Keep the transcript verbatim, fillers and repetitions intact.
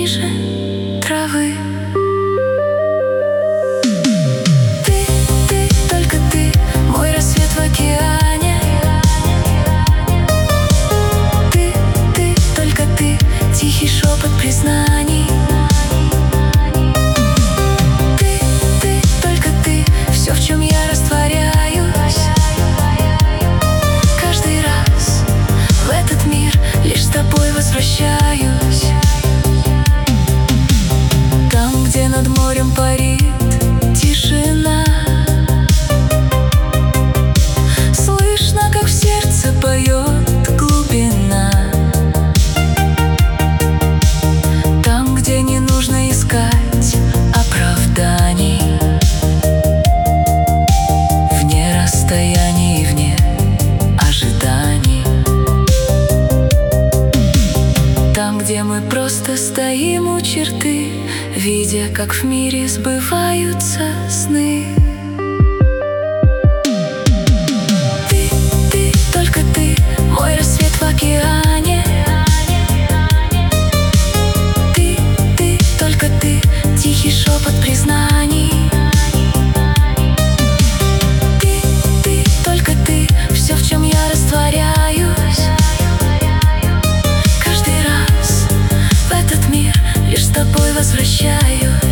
ниже травы. Ты, ты, только ты, мой рассвет в океане. Ты, ты, только ты, тихий шепот признаний. Ты, ты, только ты, все, в чем я растворяюсь. Каждый раз в этот мир лишь с тобой возвращаюсь. Там, где над морем парит тишина, слышно, как в сердце поет глубина. Там, где не нужно искать оправданий, вне расстояний и вне ожиданий. Там, где мы просто стоим у черты, видя, как в мире сбываются сны. Ты, ты, только ты, мой рассвет в океане. Ты, ты, только ты, тихий шепот признаний. Ты, ты, только ты, все, в чем я растворяюсь. Каждый раз в этот мир лишь с тобой возвращаюсь.